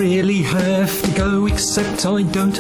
really have to go, except I don't.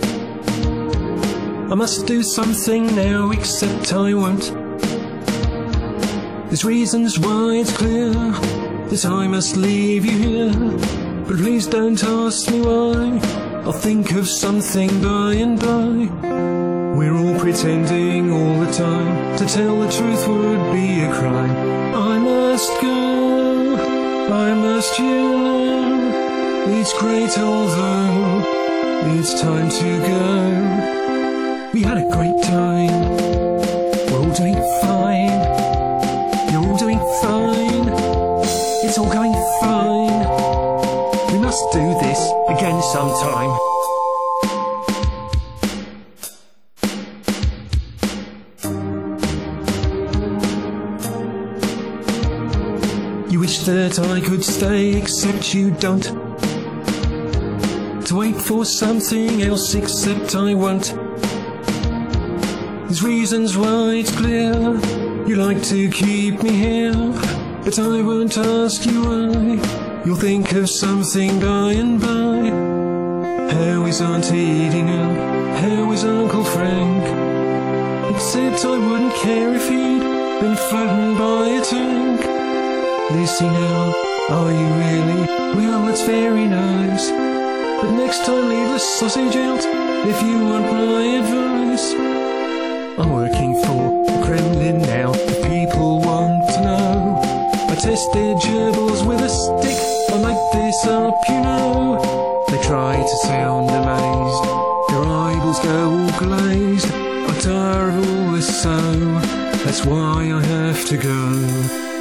I must do something now, except I won't. There's reasons why it's clear that I must leave you here, but please don't ask me why. I'll think of something by and by. We're all pretending all the time. To tell the truth would be a crime. I must go, I must you know. It's great although it's time to go. We had a great time, we're all doing fine. You're all doing fine, it's all going fine. We must do this again sometime. You wish that I could stay, except you don't. To wait for something else, except I won't. There's reasons why it's clear you like to keep me here, but I won't ask you why. You'll think of something by and by. How is Auntie Edie now? How is Uncle Frank? Except I wouldn't care if he'd been flattened by a tank. Lizzie now, are you really? Well, that's very nice, but next time leave the sausage out if you want my advice. I'm working for the Kremlin now, if people want to know. I test their gerbils with a stick, I make this up, you know. They try to sound amazed, their eyeballs go all glazed. I tire of all this, so that's why I have to go.